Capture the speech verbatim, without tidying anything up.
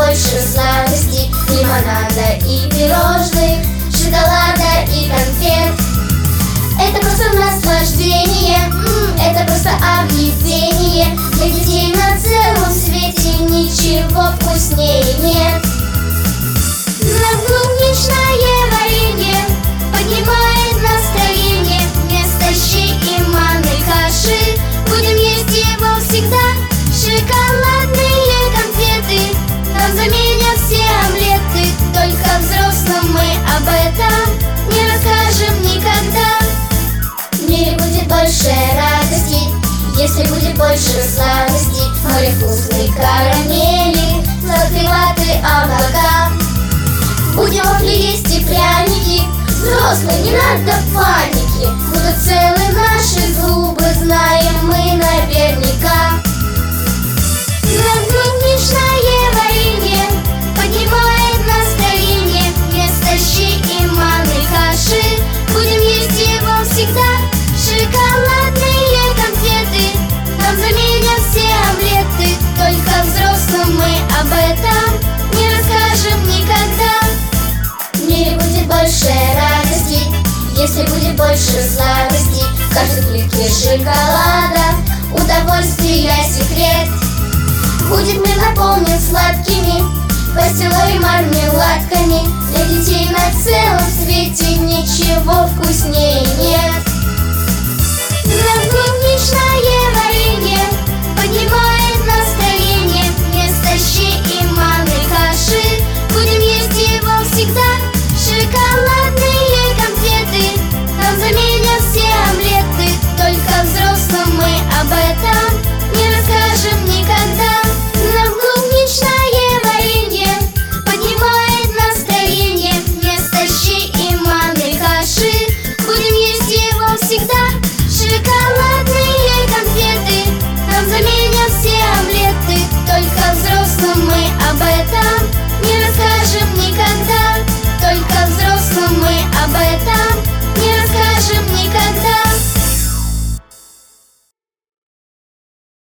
больше сладостей, лимонада и пирожных, шоколада и конфет. Это просто наслаждение, м-м, это просто объедение. Для детей на целом свете ничего вкуснее нет. На клубничное варенье поднимает настроение. Вместо щей и манной каши будем есть его всегда. Шоколадные конфеты нам заменят все омлеты. Только взрослым мы об этом не расскажем никогда. В мире будет больше радостей, если будет больше сладостей. Море вкусной карамели, сладкой ваты облака. Будем вафли есть и пряники, взрослые, не надо паники. Будут целы наши зубы, знаем мы наверняка. На клубничное варенье поднимает настроение. Вместо щей и манной каши будем есть его всегда. Шоколадные конфеты нам заменят все омлеты. Только взрослым мы об этом не расскажем никогда. В мире будет больше радостей, если будет больше сладостей. В каждой плитке шоколада удовольствия секрет. Будет мир наполнен сладкими пастилой и мармеладками. Для детей на целом свете ничего вкуснее нет. На клубничное варенье поднимает настроение. Вместо щей и манной каши будем есть его всегда. Шоколадные конфеты нам заменят все омлеты. Только взрослым мы об этом